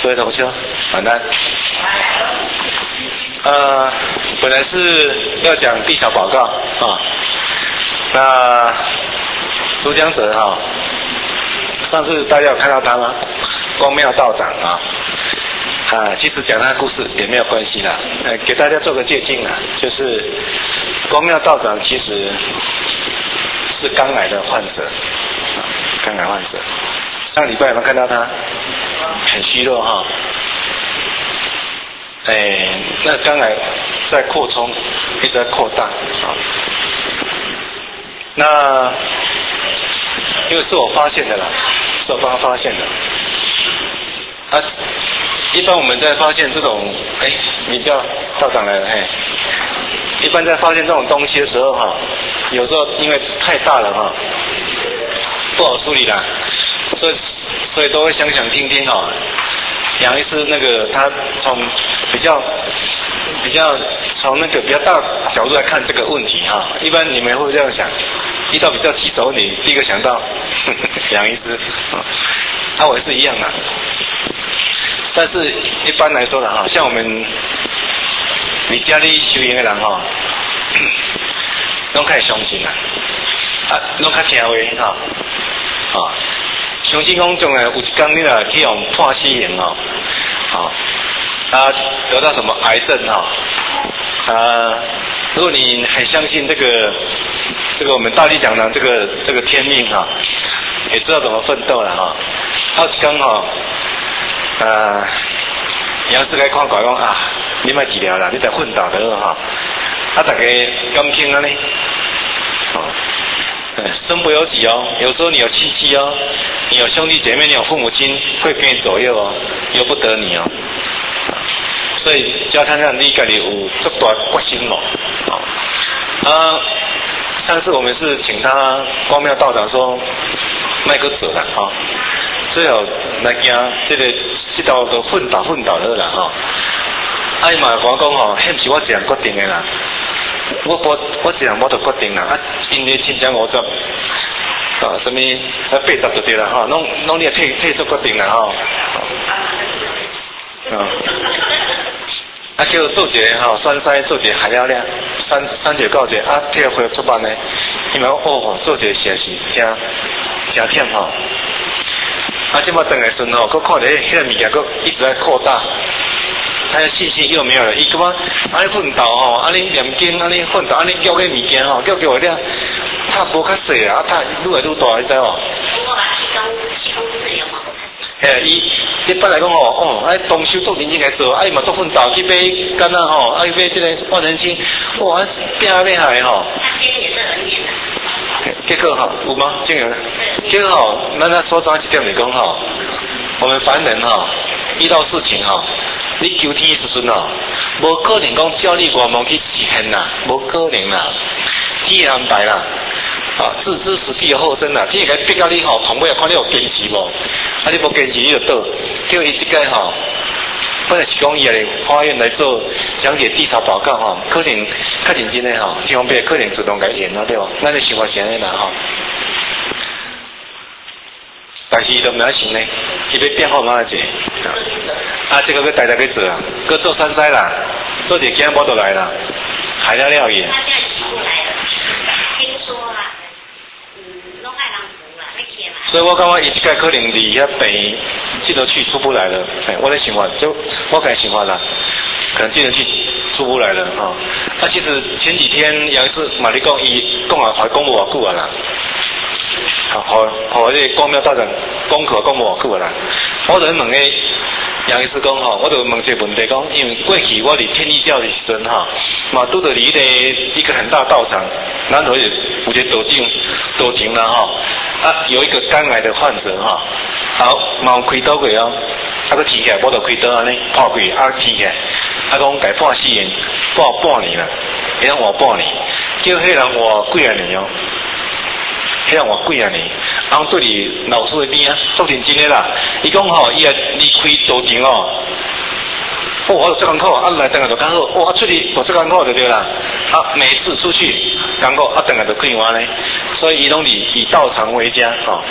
各位同学晚安。本来是要讲地小报告啊，那主讲者哈，上次大家有看到他吗？光妙道长啊。其实讲他的故事也没有关系啦，给大家做个借鉴啦，就是光妙道长其实是肝癌的患者，肝癌患者。上礼拜有没有看到他？很虚弱哈。那肝癌在扩充，一直在扩大啊。那因为是我发现的啦，是我帮他发现的。一般我们在发现这种，你叫道长来了，一般在发现这种东西的时候哈，有时候因为太大了哈，不好处理啦，所以都会想听听哈。杨医师那个他从比较从那个比较大角度来看这个问题哈，一般你们会这样想，遇到比较棘手问题，第一个想到杨医师，我也是一样的。但是一般来说的哈，像我们你家里修行的人哈，拢较相信啦，拢较听话哈，相信讲将来有一天你若去用破死刑得到什么癌症如果你很相信这个我们大力讲的这个天命哈，也知道怎么奋斗了哈，一天杨师该看过讲你莫治疗啦，你再奋斗就好哈。大家感情呢？身不由己哦，有时候你有亲戚哦，你有兄弟姐妹，你有父母亲会给你左右哦，由不得你哦。所以加看看你家里有这大决心咯。上次我们是请他光妙道长说卖个走啦哈，最后来惊这道都奋斗好啦哈。伊嘛讲吼，迄毋是我一人决定的啦，我一人我就决定啦。因为亲像50什么80就对啦哈，拢你也退做决定啦哈。叫做一个哈，酸菜做一个海了了，3节告一个退回来出版呢，因为做一个实在是真忝吼。这么等来顺吼，佮看到迄个物件佮一直在扩大，他的信心又没有了。伊感觉你奋斗吼，你念经，你奋斗，你叫个物件吼，叫我了，他无较细啊，他愈来愈大，你知无？一般来讲动手做认真来做，嘛做奋斗去买干呐吼，去买这个万人星，拼要害吼。结果有吗？这个结果咱所讲一点来讲我们凡人遇到事情你求天时阵无可能讲叫你外忙去实现啦，无可能啦，天的安排啦，置之死地而后生啦，天会逼到你从尾看你有坚持无，你无坚持你就倒，叫伊这个本来是讲伊来法院来做讲解调查报告可能较认真的天方便可能自动改演对吧？咱的想法是安尼啦但是伊都唔要行呢，伊要变好嘛者。这个佢大家去做啊，佢做山寨啦，做一件无就来啦，害了了伊。所以我感觉伊这个可能离遐病进得去出不来了。我的想法就我个想法啦，可能进得去出不来了其实前几天杨医师嘛你讲伊讲还讲无偌久啊啦。好，这光妙道长功课讲无偌久啦。我就问个杨医师讲我就问一个问题讲，因为过去我伫天意教的时阵嘛拄到离一个很大道场，咱就有一个道场啦有一个肝癌的患者嘛有开刀过个提起来，我就开刀安尼破开提起来，讲改破死刑，半年啦，伊讲换半年，叫迄人换几啊年迄人换几啊年，做伫老师的边做认真的啦。伊讲伊也离开道场我做功课来等下就刚好，出去我做功课就对啦。每次出去功课等下就开完呢，所以伊拢以道场为家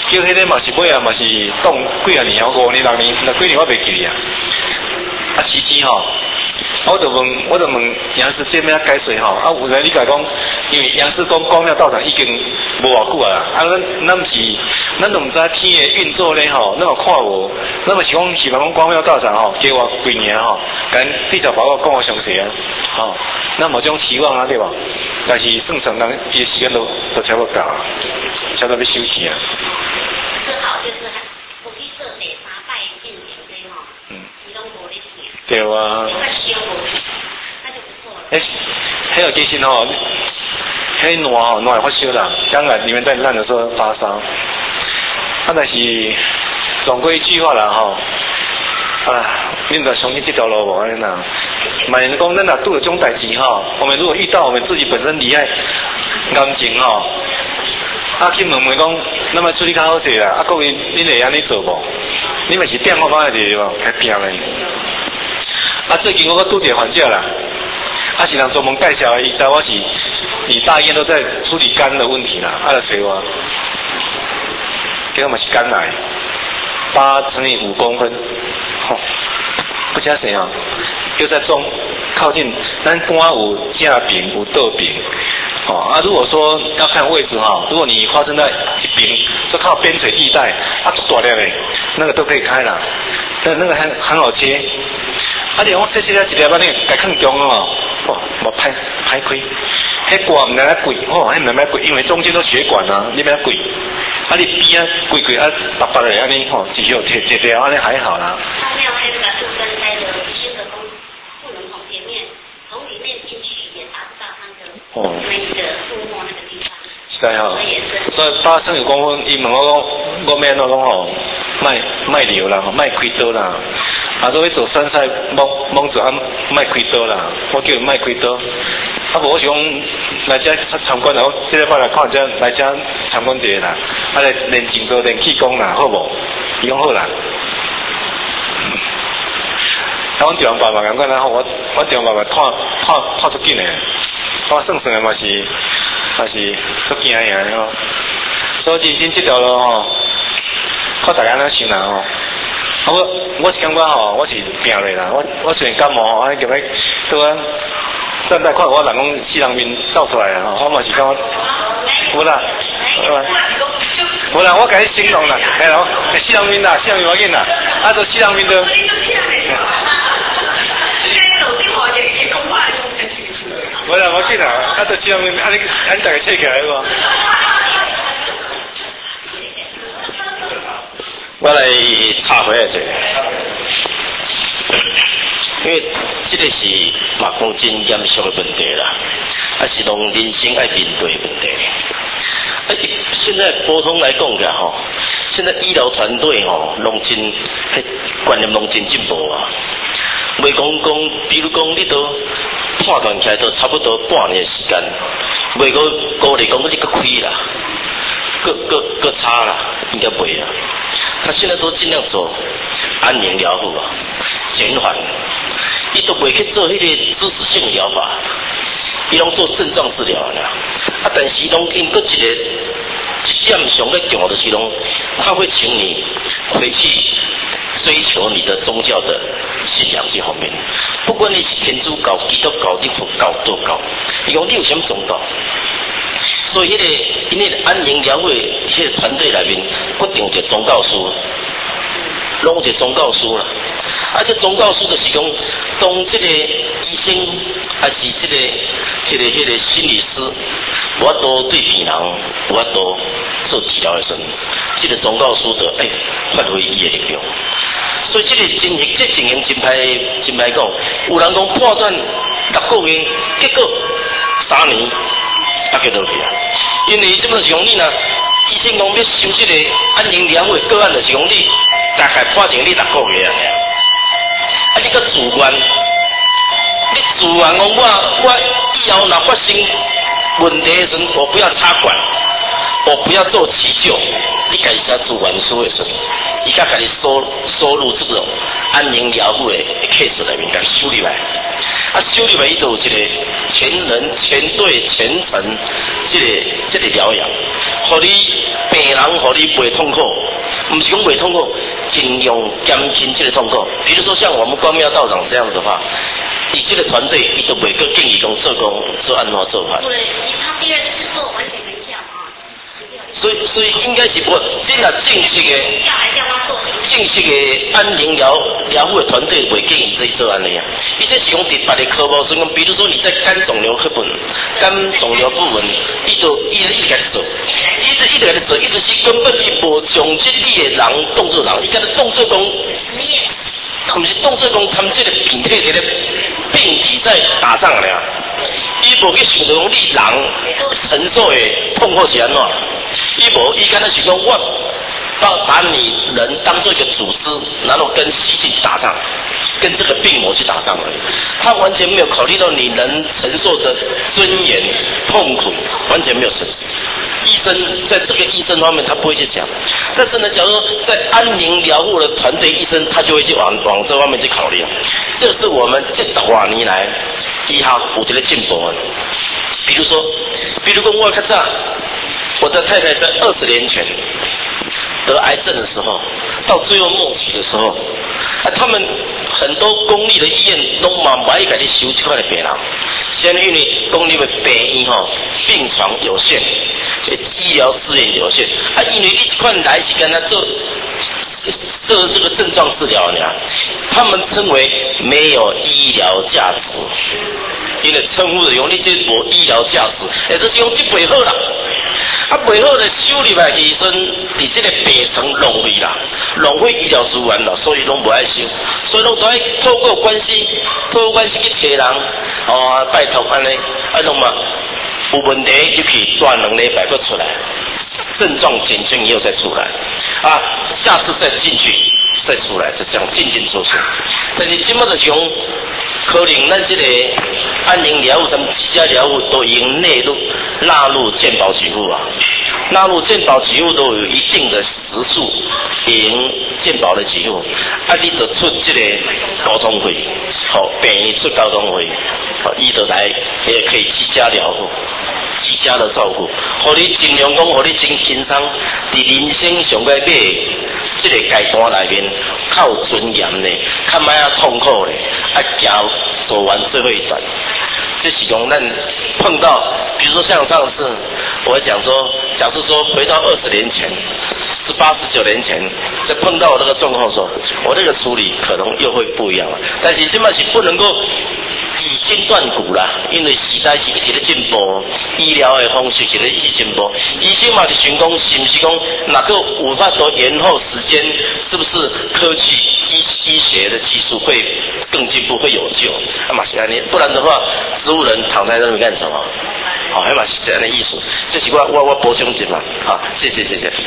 叫迄个嘛是尾啊嘛是当几啊年5年6年几年我袂记哩啊。啊，时间吼，我就问杨师这边要改水吼，啊，有人你甲讲，因为杨师公光庙道场已经无偌久啊，啊，咱都唔知天的运作咧吼，咱有看无，咱嘛是讲希望讲光庙道场吼，加我几年吼，跟地条报告讲我详细啊，吼，咱无种期望啊，对吧？但是算成人伊时间都差不多到，差不多要休息啊。 最好就是不必设得查拜进行对吼，你拢无咧听。 对啊。 那就不错了。 迄个其实吼，迄暖会发烧啦，刚来里面在烂的时候发烧。啊，但是总归一句话啦吼，恁着相信这条路无安尼啦。万一讲咱若拄着种代志吼，我们如果遇到我们自己本身厉害感情吼，去问讲，咱要处理较好势啦，各位恁会安尼做无？你嘛是点我帮下对无？较拼嘞。最近我拄着患者啦，是人专门介绍的，伊知我是以大医院都在处理肝的问题啦，就找我，这个嘛是肝癌，8乘以5公分，不加谁啊？就在靠近咱肝有正柄有倒柄，如果说要看位置哈，如果你发生在一边，就靠边陲地带，就大粒嘞，那个都可以开啦，那个很好切。你讲切了一粒，你该放中哦，无歹开。迄挂唔能来贵，迄唔能来贵，因为中间都血管啊，你不要贵。你边贵白白的安尼只有贴掉安尼还好啦。 他没有那个杜根塞的新的不能从前面从里面进去也达不到那个那个腹膜那个地方。 是啊，所以8乘以5公分，伊问我讲，我咩讲卖流啦，卖开刀啦。如果做山菜蒙做卖开刀啦，我叫伊卖开刀。无我是讲来遮参观啦，我这礼拜来看遮来遮参观者啦，来练静坐练气功啦，好无？伊讲好啦。阮中央爸爸讲讲啦，我中央爸爸看出紧诶，我算的嘛是足惊个吼。所以今这条路吼，靠大家那想啦吼。我是感觉吼，我是拼落啦。我虽然感冒吼，叫要对啊，现在看我人讲四人面走出来啊，我嘛是感觉有啦，无啦，我甲你形容啦，咯，四人面啦，四人面要紧啦，就四人面就。无啦，我紧啦，就四人面，你大家切起来无？ 我来插回来者，因为这个是嘛讲真严肃的问题啦，是讲人生爱面对的问题。现在普通来讲的吼，现在医疗团队吼，拢真观念拢真进步啊。袂讲，比如讲你都判断起来都差不多半年时间，袂个鼓励讲你个开啦，个差啦，应该袂啦。他现在都尽量做安宁疗护啊，减缓，伊都袂去做迄个支持性疗法，伊拢做症状治疗啦。但是拢因个一点上咧重要的是拢，他会请你回去追求你的宗教的信仰这方面，不管你是天主教、基督教、佛教、道教，伊讲你有什么宗教？所以因为安宁疗护迄个团队内面，不定一个宗教师，拢一个宗教师啦。这宗教师就是讲，当这个医生还是这个心理师，有法度对病人有法度做治疗的时候，这个宗教师就发挥伊的力量。所以这情形真歹讲，有人讲判断6个月，结果3年。结落去啊！因为这么是讲你呢，医生讲要收这个安宁疗护的个案，就是讲你大概判定你6个月啊。你个自愿，你自愿讲我以后若发生问题的时候，我不要插管，我不要做急救，你家己写自愿书的时候，伊甲你收入这种安宁疗护的 case 里面，甲收入来。收入来伊就有一个全队全程这个疗养，互你病人互你袂痛苦，唔是讲袂痛苦，尽量减轻这个痛苦。比如说像我们光庙道长这样子的话，以这个团队，伊都袂个建议讲做安怎做法。 对，他第二次做完全没效啊。 所以应该是不真啊正式的。正式的安宁疗护的团队袂建议做安尼啊，伊这是讲伫别个科目上，比如说你在肝肿瘤部分、肝肿瘤部分，伊就一直开始做，一直开始做，一直是根本伊无从这里的人动作人，伊甲动作讲，毋是动作讲，他们这个病体这个病体在打仗了，伊无去想到讲你人承受的痛苦是安怎，伊无伊敢若是讲我。把你人当做一个组织，然后跟细菌打仗，跟这个病魔去打仗而已。他完全没有考虑到你人承受的尊严、痛苦，完全没有。医生在这个医生方面他不会去讲，但是呢，假如说在安宁疗护的团队医生，他就会去往这方面去考虑。这是我们这10年来医学有这个进步啊。比如说我较早，我的太太在20年前。得癌症的时候，到最后末期的时候，他们很多公立的医院都嘛不爱给你收这块的病人，先因为公立的病院病床有限，医疗资源有限，因为你这块来是跟他做这个症状治疗呢，他们称为没有医疗价值，因为称呼的用你这无医疗价值，就是用这背后啦。背后的收入来医生，伫这个病床浪费啦，浪费医疗资源啦，所以拢不爱收，所以拢都爱透过关系去找人，拜托安尼，弄嘛有问题就去转2礼拜再出来，症状减轻以后再出来，下次再进去再出来，就这样进出出。但是今麦就是讲，可能咱这个安宁疗护、什么居家疗护都已经纳入健保给付啊，纳入健保给付都有一定的时数，赢健保的给付，你就出这个交通费，病院出交通费，伊就来也可以居家疗护。居家的照顾，互你尽量讲，互你真轻松，伫人生上个尾这个阶段里面，较有尊严的，较莫痛苦的，行走完最后一段。这是讲咱碰到，比如说像上次我讲说，假设说回到20年前、18、19年前，再碰到这个状况的时候，我这个处理可能又会不一样了。但是这嘛是不能够以筋断骨啦，因为时代是一直在进步，医疗的方式一直在进步。医生嘛是想讲，是不是讲哪个无法说延后时间，是不是科技医学的技术会更进步，会有救？嘛是安尼，不然的话，植物人躺在那边干什么？还嘛是这样的意思。这是我补充一嘛，谢谢。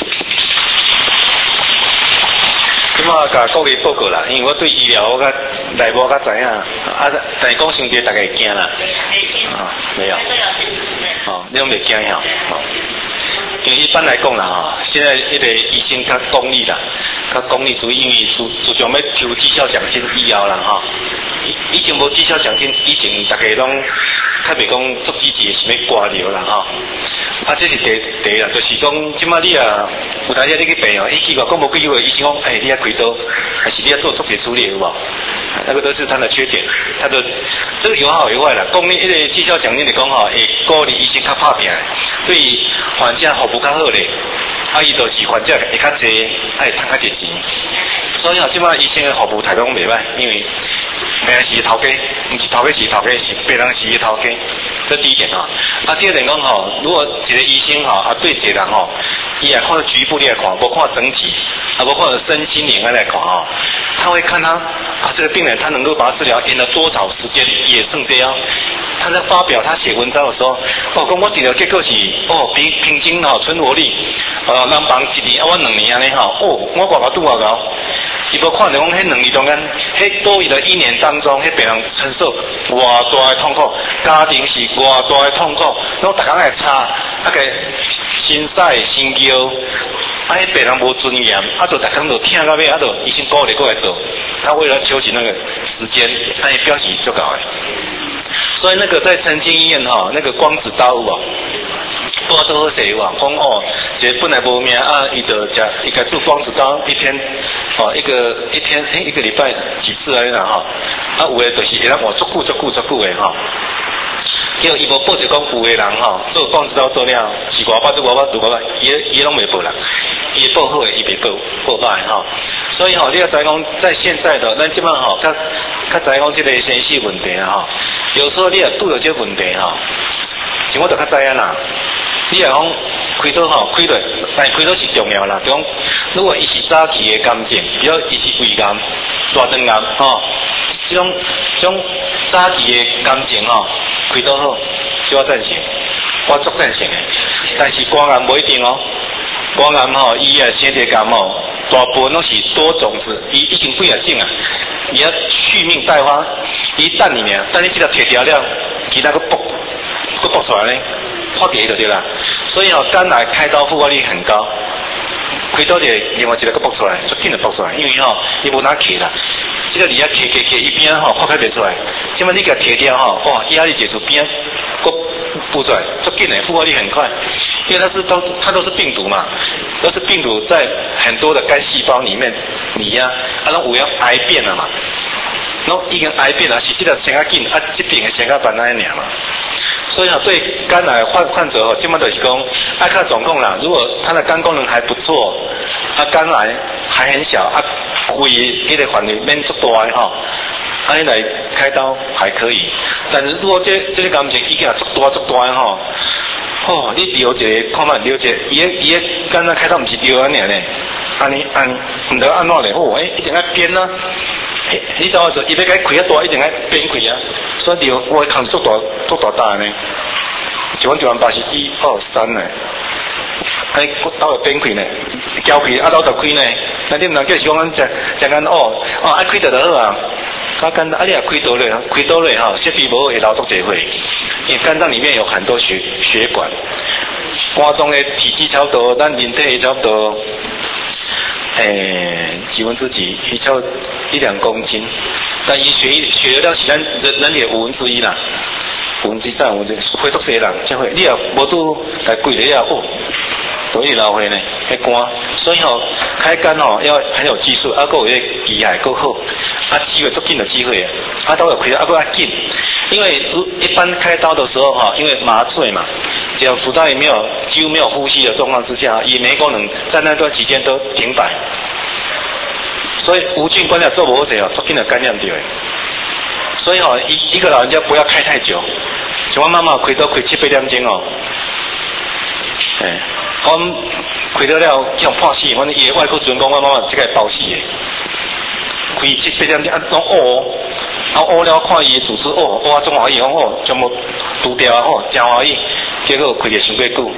即马甲各位报告啦，因为我对医疗我较内部较知影，但是讲伤多大家会惊啦。没有。你拢袂惊吼？因为一般来讲啦，现在那个医生较公立啦，较公立主义，因为自从要抽绩效奖金以后啦，以前无绩效奖金，以前大家拢较袂讲足积极想要挂疗啦，这是第一啦，就是讲，即马你有当时你去病伊奇怪讲无几个医生讲，你要开刀，还是你要做缩写处理有无？那个都是他的缺点，这个有好有坏啦。公立那个绩效奖金来讲会鼓励医生较拍拼，对患者服务较好咧，伊就是患者会较济，会赚较济钱。所以即马医生的服务态度袂歹，因为病人是头家，唔是头家是头家，是病人是头家。这第一点第二点讲如果一个医生对一个人伊也看局部你来看，无看整体，无看身心灵来看他会看他这个病人他能够把他治疗延了多少时间，也剩这样。他在发表他写文章的时候，讲我治疗结果是比平均存活率人帮1年我2年安尼我外拄外高。伊无看到讲，迄2年中间，迄多余的1年当中，迄病人承受偌大的痛苦，家庭是偌大的痛苦，然后逐工来吵，个心塞、心叫，迄病人无尊严，就逐工就听到尾，就医生鼓励过来做，他为了休息那个时间，伊表示足够的。所以那个在澄清医院那个光子刀不知道多好势哇，讲哦，一个本来无命啊，伊就食伊个做光子刀一天哦，一天一个礼拜几次来啦哈，啊有诶就是会当活足久诶哈。叫伊无报就讲有诶人吼，做光子刀做了是外八做外八做外八，伊拢袂报啦，伊报好诶，伊袂报歹吼。所以吼，你要知讲在现在的咱即摆吼，较知讲即个生死问题啊吼，有时候你也拄到这问题吼，像我就较知影啦。你若讲开刀吼，开落，但开刀是重要啦。就讲如果伊是早期诶癌症，比如伊是胃癌、大肠癌吼，这种早期诶癌症吼，开刀好，小我赞成，我足赞成诶。但是肝癌无一定哦，肝癌吼，伊啊先天癌吼，大部分拢是多种子，伊已经几啊种啊，伊要续命待发，伊等你呢，等你这个摕掉了，其他个爆出来呢，破掉就对啦。所以哦，肝癌开刀复发率很高，开刀就另外一个个爆出来，足紧就爆出来，因为吼，伊无哪摕啦。这个你要摕一边吼，破开袂出来。这么你给它摕掉吼，哇，压力解除边，个补出来，足紧的，复发率很快。因为它都是病毒嘛，都是病毒在很多的肝细胞里面里呀，那有要癌变了嘛，然后已经癌变了，是这个先较紧，这边先较慢那样嘛。所以啊，对肝癌患者哦，基本就是讲爱看总共啦。如果他的肝功能还不错，肝癌还很小，规迄个范围免足大的吼，你来开刀还可以。但是如果这个癌症已经足大的吼，哦，你留一个看卖留一个，伊个肝癌开刀唔是留安尼呢，唔得按怎咧？哦，一定要编啊！你知道说，伊要该开啊大，一定要编开啊。所以我看足大呢，就阮巴是1、2、3呢，刀就编开呢，交开刀就开呢。那你唔能叫是讲讲爱开就好啊。肝你也开刀咧哈，设备无会流足侪血，因为肝脏里面有很多血管，肝脏的体积差不多，咱人体差不多。几分之几，伊超1-2公斤，但伊血流量是咱人体1/5啦，1/3、血足侪人，才会。你也无拄来贵了呀，都会流血呢，迄肝。所以吼，开肝吼要很有技术，还有迄技海够好，机会足紧的机会，刀有开，够较紧。因为一般开刀的时候哈，因为麻醉嘛。只要腹腔里几乎没有呼吸的状况之下，也没功能，在那段期间都停摆，所以无菌关了做不好者足紧的感染掉。所以一个老人家不要开太久，像我妈妈开刀开7、8点钟哦，我开刀了这种破死，反正伊的外科主任讲我妈妈这个包死的，开7、8点钟拢了看伊的主治中华医讲全部除掉真欢喜。结果开得伤过久，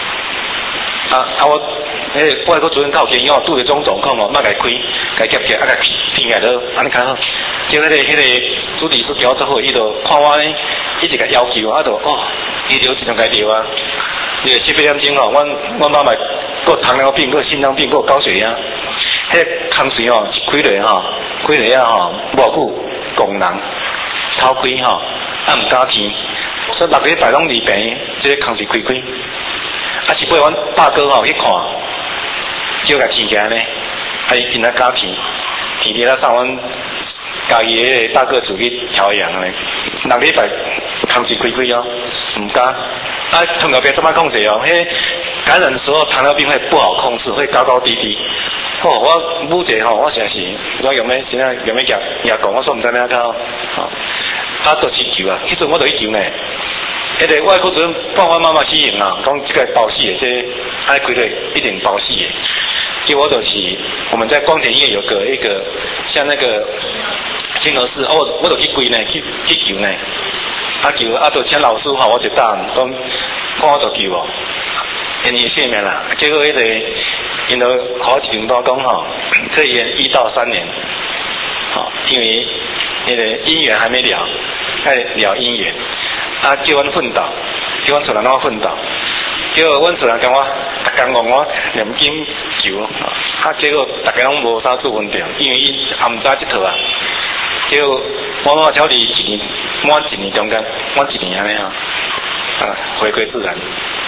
我外科主任告建议拄着这种状况莫甲开，甲夹起，甲拼起落，安尼较好。结果迄个主治医师调做好，伊就看我呢，一直甲要求，就医疗尽量甲调啊。7、8点钟阮妈妈有糖尿病，有心脏病，有高血压，迄个空水一开落无久功能偷开唔敢听。所以6个礼拜拢离病，这个空水开，是陪阮大哥去看，叫甲亲家呢，伊今仔加片了上阮家己个大哥厝去调养呢，6个礼拜空水开唔敢，糖尿病怎么控制迄感染的时候糖尿病会不好控制，会高高低低。我母姐我真是，我有咩现在有咩讲，我说唔知咩搞，都去救啊，迄阵我就去救呢。迄个外科主任帮我妈妈去用啊，讲这个包死的，这爱开对一定包死的。结果就是我们在光田医院有一个像那个金河市，我就去跪呢，去救呢，救就请老师我就答应讲我就救因为性命啦。结果迄个因就好几领导讲可以延1到3年，因为那个姻缘还没了，还了姻缘。叫阮奋斗，叫阮厝人我奋斗，叫阮厝人跟我逐工讲我念经求，结果大家拢无啥做分掉，因为伊暗早这套叫我超离1年，满1年中间，满1年安尼回归自然。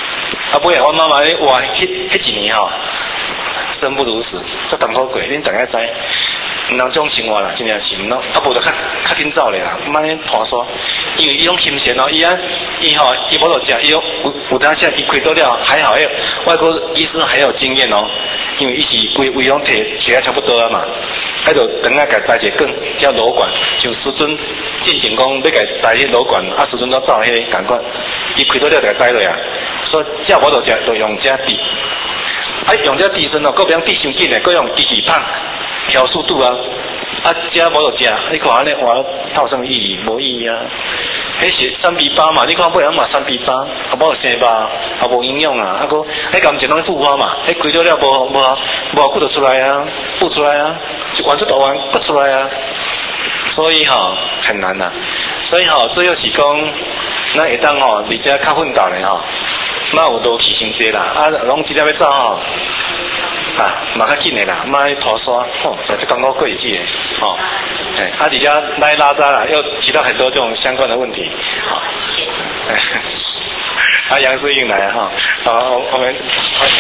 尾啊，我妈妈咧话，迄一年吼，生不如死，足痛苦过，恁大家知。毋通种生活啦，真正是毋咯，无就较紧走咧啦，毋安尼拖沙，因为伊种轻线哦，伊无落食，伊有当时伊开到了，还好外国医生很有经验哦，因为伊是胃拢摕啊差不多啊嘛，迄就等下甲摘一个管，叫瘘管，像时阵进前讲要甲摘迄瘘管，时阵都照迄感管，伊开到了就甲摘落啊，所以食无落食就用这滴，用这滴身哦，佫袂用滴伤紧诶，佫用滴棒。调速度啊，食无就食，你看安尼话有什么意义？无意义啊！迄是3:8嘛，你看尾仔嘛3:8，无生吧，无营养啊，佫迄感情拢复发嘛，迄开到了无骨就出来啊，不出来啊，就完出大完不出来啊，所以很难呐，所以这又是讲，咱会当而且较奋斗咧莫有落去伤济啦，拢直接要走嘛较紧的啦，莫去拖沙，在这刚刚过日子的，而且来拉渣啦，又提到很多这种相关的问题，杨世英来我们欢迎。